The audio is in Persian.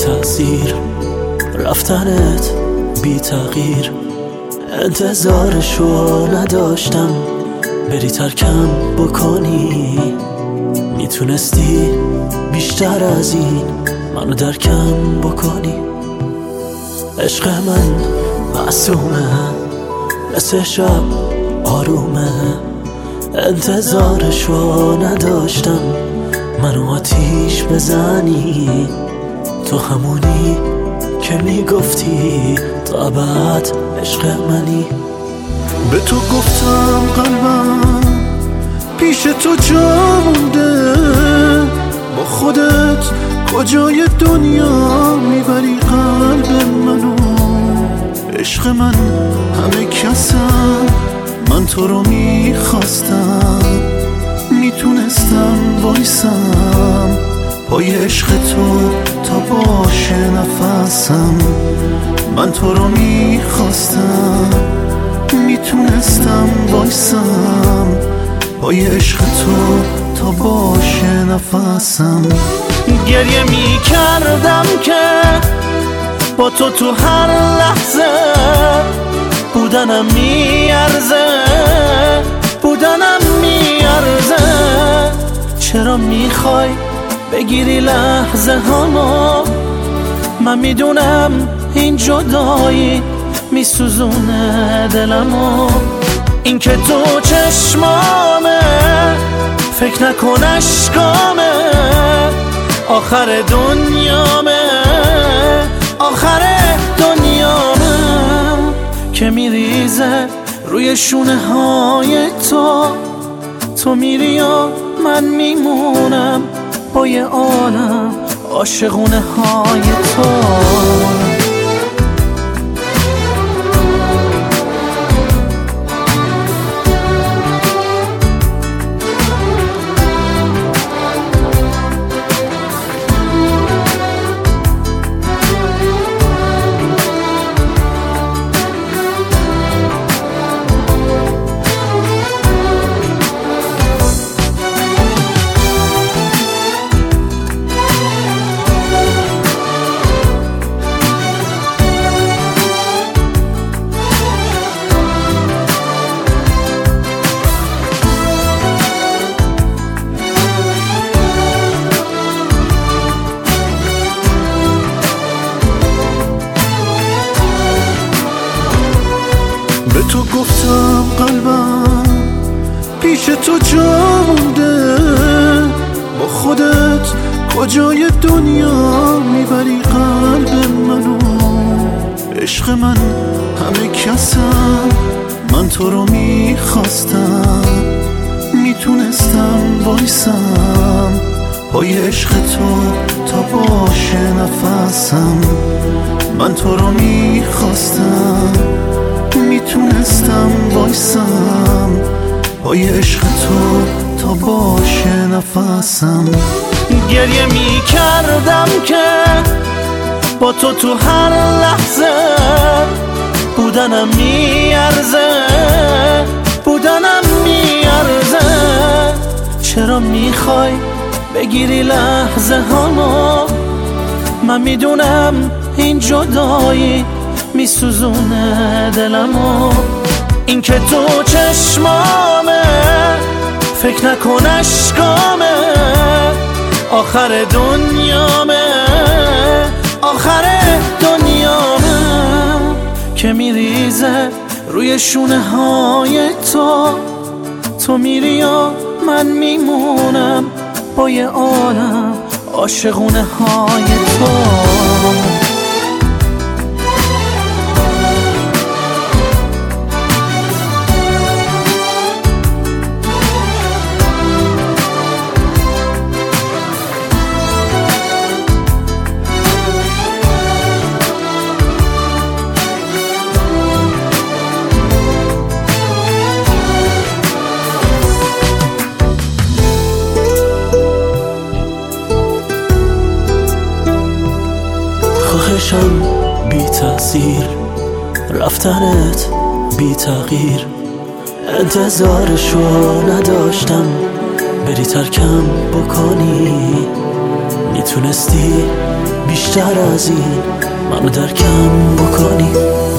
تأثیر، رفتنت بی تغییر. انتظارشو نداشتم بری ترکم بکنی، میتونستی بیشتر از این منو درکم بکنی. عشق من معصومه، مثل شب آرومه. انتظارشو نداشتم منو آتیش بزنی، تو همونی که میگفتی تا ابد عشق منی. به تو گفتم قلبم پیش تو جا مونده، با خودت کجای دنیا میبری قلب منو. عشق من همه کسم، من تو رو میخواستم، میتونستم وایسم پای عشق تو تا باشه نفسم. من تو رو میخواستم، میتونستم وایسم پای عشق تو تا باشه نفسم. گریه میکردم که با تو تو هر لحظه بودنم میارزه، بودنم میارزه. چرا میخوای بگیری لحظه هامو؟ من میدونم این جدایی میسوزونه دلمو. این که تو چشمامه فکر نکن اشکامه، آخر دنیامه، آخر دنیامه که میریزه روی شونه های تو. تو میری و من میمونم با یه عالم عاشقونه های تو. به تو گفتم قلبم پیش تو جا مونده، با خودت کجای دنیا میبری قلب منو. عشق من همه کسم، من تو رو میخواستم، میتونستم وایسم پای عشق تو تا باشه نفسم. من تو رو میخواستم، میتونستم وایسم پای عشق تو تا باشه نفسم. گریه میکردم که با تو تو هر لحظه بودنم میارزه، بودنم میارزه. چرا میخوای بگیری لحظه هامو؟ من میدونم این جدایی میسوزونه دلمو. این که تو چشمامه فکر نکن اشکامه، آخر دنیامه، آخر دنیامه که میریزه روی شونه های تو. تو میری و من میمونم با یه عالم عاشقونه های تو. خواهشم بی تأثیر، رفتنت بی تغییر. انتظارشو نداشتم بری ترکم بکنی، میتونستی بیشتر از این منو درکم بکنی.